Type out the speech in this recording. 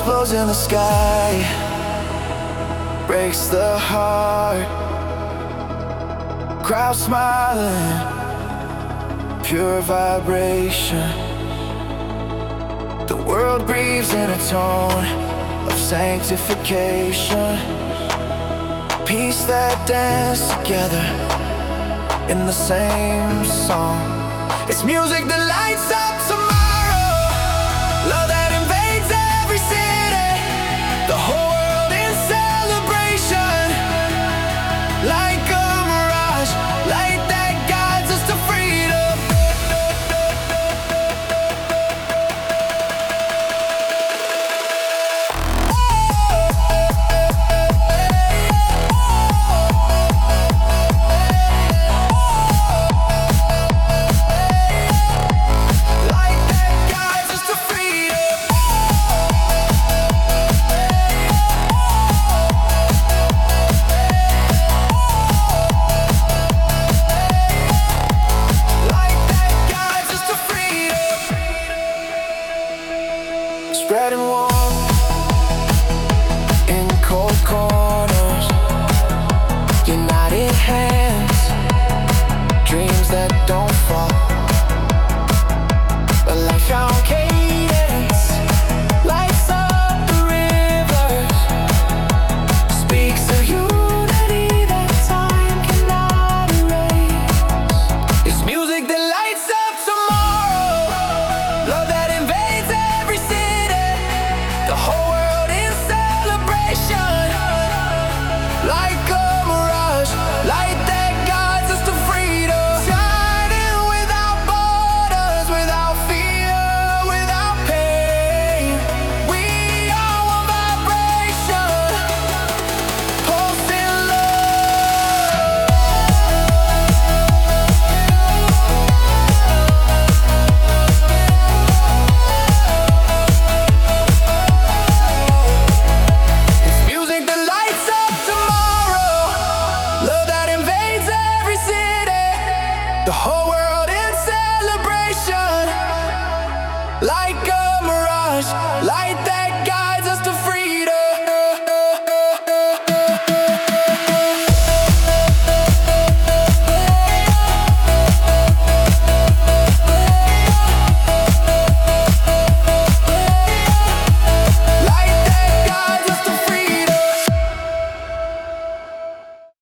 explodes in the sky, breaks the heart. Crowd smiling, pure vibration. The world breathes in a tone of sanctification. Peace that dance together in the same song. It's music that lights up tomorrow.